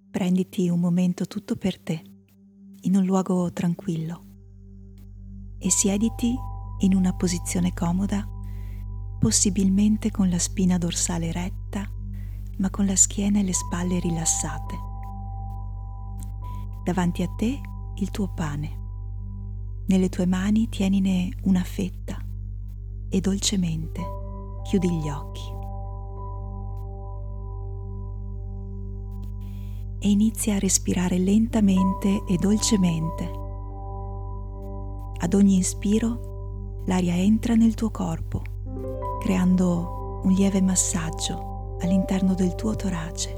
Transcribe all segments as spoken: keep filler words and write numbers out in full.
Prenditi un momento tutto per te, in un luogo tranquillo, e siediti in una posizione comoda, possibilmente con la spina dorsale retta, ma con la schiena e le spalle rilassate. Davanti a te il tuo pane. Nelle tue mani tienine una fetta e dolcemente chiudi gli occhi. E inizia a respirare lentamente e dolcemente. Ad ogni inspiro l'aria entra nel tuo corpo, creando un lieve massaggio all'interno del tuo torace.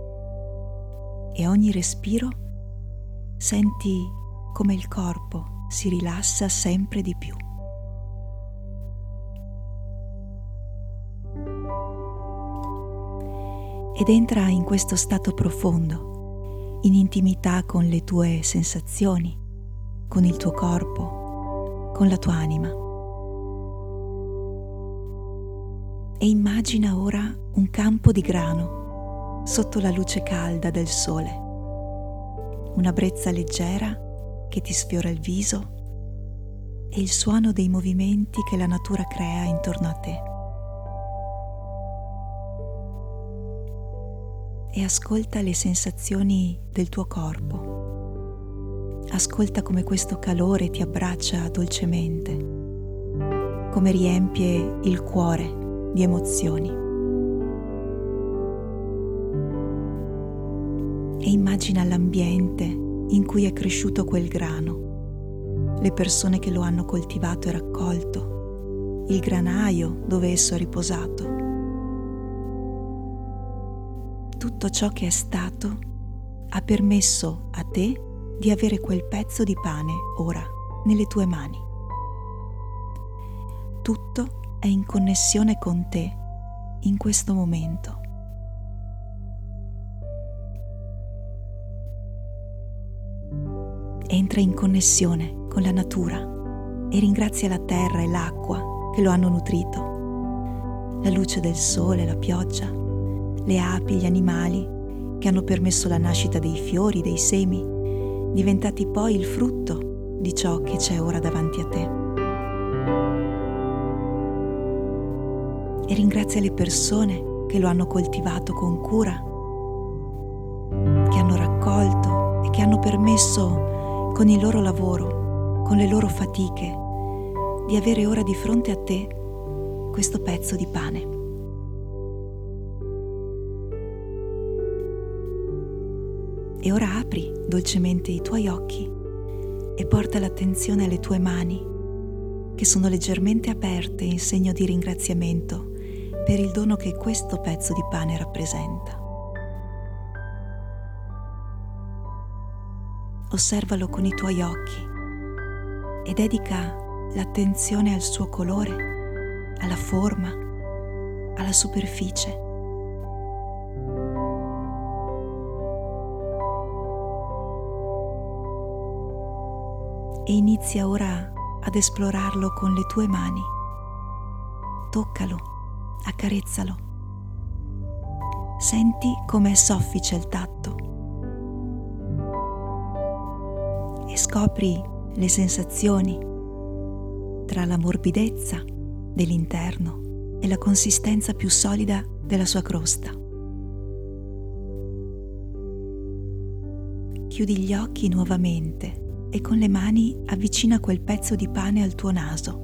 E a ogni respiro senti come il corpo si rilassa sempre di più. Ed entra in questo stato profondo, in intimità con le tue sensazioni, con il tuo corpo, con la tua anima. E immagina ora un campo di grano sotto la luce calda del sole, una brezza leggera che ti sfiora il viso e il suono dei movimenti che la natura crea intorno a te. E ascolta le sensazioni del tuo corpo. Ascolta come questo calore ti abbraccia dolcemente, come riempie il cuore di emozioni. E immagina l'ambiente in cui è cresciuto quel grano, le persone che lo hanno coltivato e raccolto, il granaio dove esso è riposato. Tutto ciò che è stato ha permesso a te di avere quel pezzo di pane ora nelle tue mani. Tutto è in connessione con te in questo momento. Entra in connessione con la natura e ringrazia la terra e l'acqua che lo hanno nutrito, la luce del sole, la pioggia, le api, gli animali che hanno permesso la nascita dei fiori, dei semi, diventati poi il frutto di ciò che c'è ora davanti a te. E ringrazia le persone che lo hanno coltivato con cura, che hanno raccolto e che hanno permesso con il loro lavoro, con le loro fatiche, di avere ora di fronte a te questo pezzo di pane. E ora apri dolcemente i tuoi occhi e porta l'attenzione alle tue mani, che sono leggermente aperte in segno di ringraziamento per il dono che questo pezzo di pane rappresenta. Osservalo con i tuoi occhi e dedica l'attenzione al suo colore, alla forma, alla superficie. E inizia ora ad esplorarlo con le tue mani. Toccalo, accarezzalo. Senti come è soffice il tatto. E scopri le sensazioni tra la morbidezza dell'interno e la consistenza più solida della sua crosta. Chiudi gli occhi nuovamente e con le mani avvicina quel pezzo di pane al tuo naso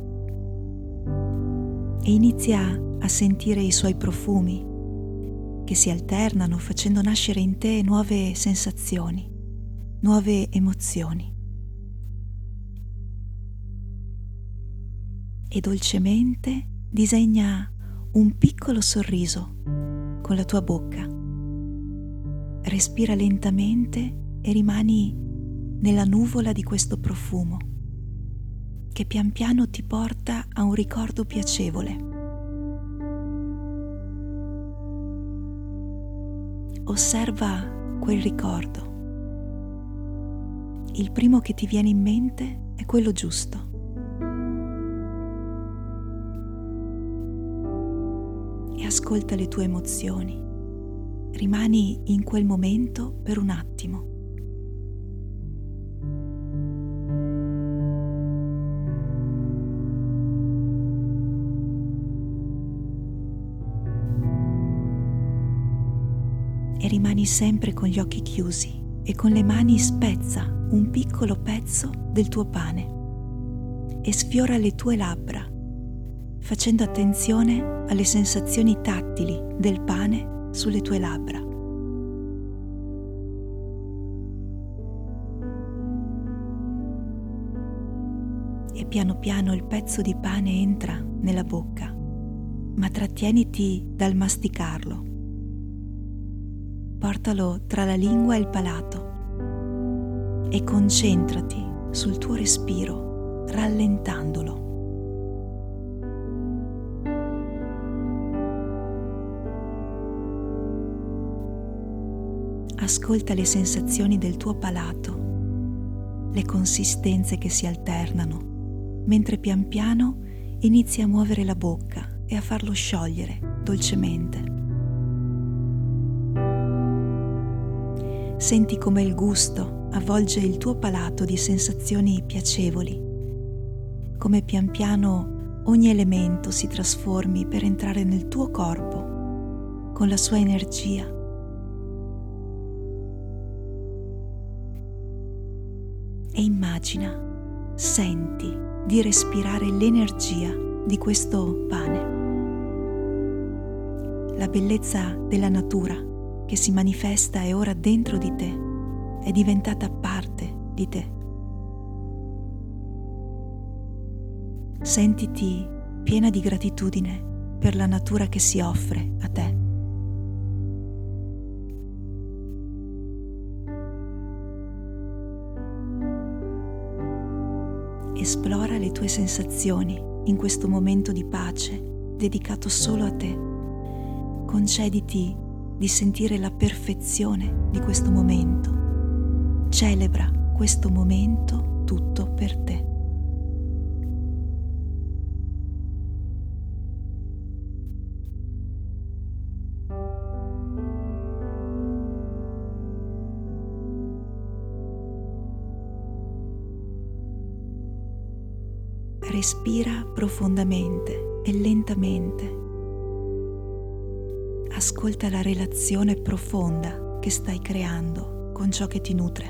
e inizia a sentire i suoi profumi che si alternano facendo nascere in te nuove sensazioni, nuove emozioni. E dolcemente disegna un piccolo sorriso con la tua bocca. Respira lentamente e rimani nella nuvola di questo profumo che pian piano ti porta a un ricordo piacevole. Osserva quel ricordo. Il primo che ti viene in mente è quello giusto. E ascolta le tue emozioni. rimani in quel momento per un attimo. E rimani sempre con gli occhi chiusi e con le mani spezza un piccolo pezzo del tuo pane e sfiora le tue labbra, facendo attenzione alle sensazioni tattili del pane sulle tue labbra. E piano piano il pezzo di pane entra nella bocca, ma trattieniti dal masticarlo. Portalo tra la lingua e il palato e concentrati sul tuo respiro, rallentandolo. Ascolta le sensazioni del tuo palato, le consistenze che si alternano, mentre pian piano inizi a muovere la bocca e a farlo sciogliere dolcemente. Senti come il gusto avvolge il tuo palato di sensazioni piacevoli, come pian piano ogni elemento si trasformi per entrare nel tuo corpo con la sua energia. E immagina, senti di respirare l'energia di questo pane. La bellezza della natura che si manifesta è ora dentro di te, è diventata parte di te. Sentiti piena di gratitudine per la natura che si offre a te. Esplora le tue sensazioni in questo momento di pace dedicato solo a te. Concediti di sentire la perfezione di questo momento. Celebra questo momento tutto per te. Respira profondamente e lentamente. Ascolta la relazione profonda che stai creando con ciò che ti nutre.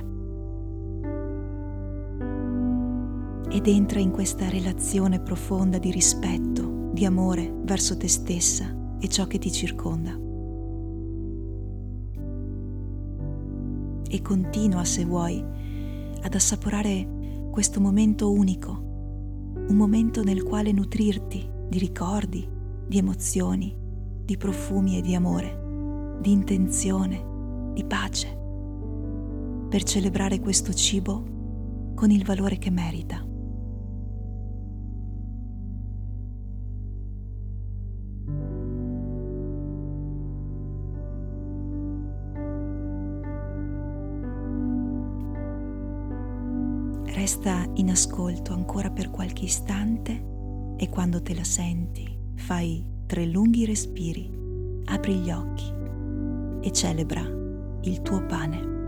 Ed entra in questa relazione profonda di rispetto, di amore verso te stessa e ciò che ti circonda. E continua, se vuoi, ad assaporare questo momento unico, un momento nel quale nutrirti di ricordi, di emozioni, di profumi e di amore, di intenzione, di pace, per celebrare questo cibo con il valore che merita. Resta in ascolto ancora per qualche istante e quando te la senti, fai tre lunghi respiri, apri gli occhi e celebra il tuo pane.